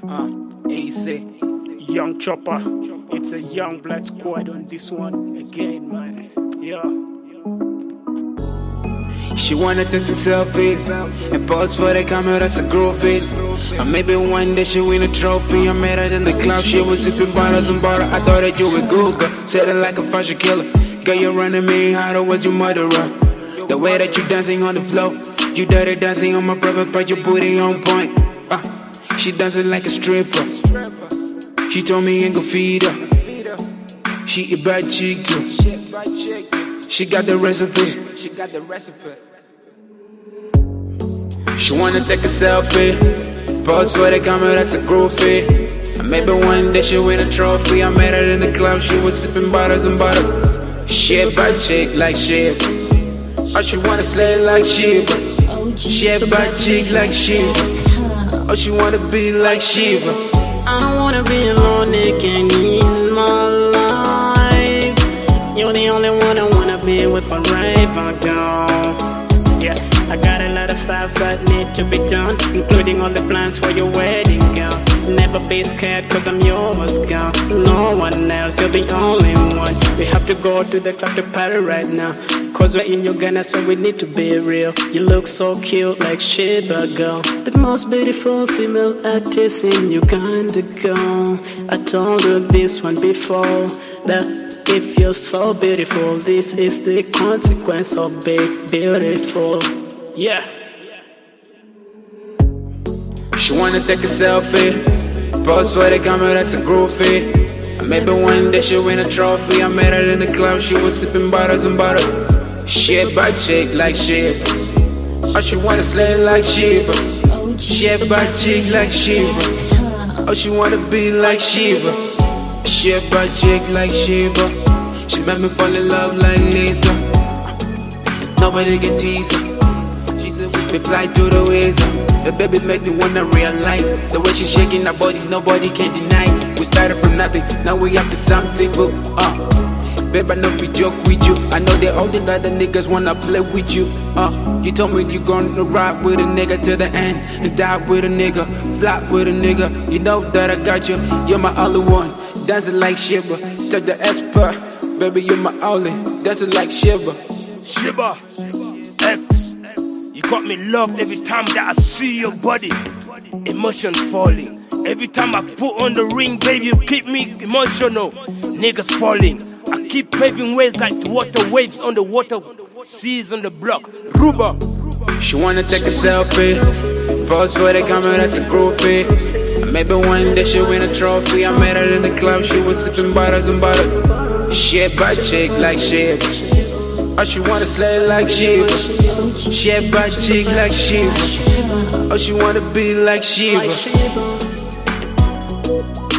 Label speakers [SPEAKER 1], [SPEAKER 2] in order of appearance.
[SPEAKER 1] AC, Young Chopper. It's a young blood squad on this one again, man. Yeah.
[SPEAKER 2] She wanna take some selfies and pose for the camera, that's a groovy. Or maybe one day she win a trophy. I met her in the club, she was sipping bottles and bottles. I thought that you were good, girl, said it like a fashion killer. Girl, you running me harder, was your murderer. The way that you dancing on the floor, you dirty dancing on my brother, but your booty on point. She dancing like a stripper. She told me ain't gon' feed her. She a bad chick too. She got the recipe. She wanna take a selfie, pose for the camera, that's a groovy. And maybe one day she win a trophy. I met her in the club, she was sipping bottles and bottles. She a bad chick like Shiva. Oh, she wanna slay like Shiva. She a bad chick like Shiva. Oh, she wanna be like Shiva.
[SPEAKER 3] I don't wanna be alone again in my life. You're the only one I wanna be with forever, girl. Yeah, I got a lot of stuff that need to be done, including all the plans for your wedding, girl. Never be scared, cause I'm yours, girl. No one else, you're the only one. We have to go to the club to party right now, cause we're in Uganda, so we need to be real. You look so cute like Sheba, girl. The most beautiful female artist in Uganda, girl. I told her this one before, that if you're so beautiful, this is the consequence of being beautiful. Yeah.
[SPEAKER 2] She wanna take a selfie, pose for the camera, that's a groovy. And maybe one day she win a trophy. I met her in the club, she was sipping bottles and bottles. She a bad chick like Shiva. Oh, she wanna slay like Shiva. She a bad chick like Shiva. Oh, she wanna be like Shiva. She a bad chick like Shiva. She made me fall in love like Lisa. Nobody can tease her. She said we fly to the Wizard. The baby make me wanna realize the way she shaking her body, nobody can deny. We started from nothing, now we up to something. But babe, I know we joke with you. I know that all the other niggas wanna play with you. You told me you gonna ride with a nigga to the end and die with a nigga, fly with a nigga. You know that I got you. You're my only one, dancing like Shiva. Touch the Esper, baby, you're my only, dancing like Shiva.
[SPEAKER 1] Shiba X, you got me loved every time that I see your body. Emotions falling. Every time I put on the ring, baby, you keep me emotional. Niggas falling. I keep paving ways like the water waves on the water seas on the block. Ruba.
[SPEAKER 2] She wanna take a selfie, pose for the camera, that's a groovy. And maybe one day she win a trophy. I met her in the club, she was sipping bottles and bottles. She a bad chick like Shiva. Oh, she wanna slay like Shiva. She a bad chick like Shiva. Oh, she wanna be like Shiva.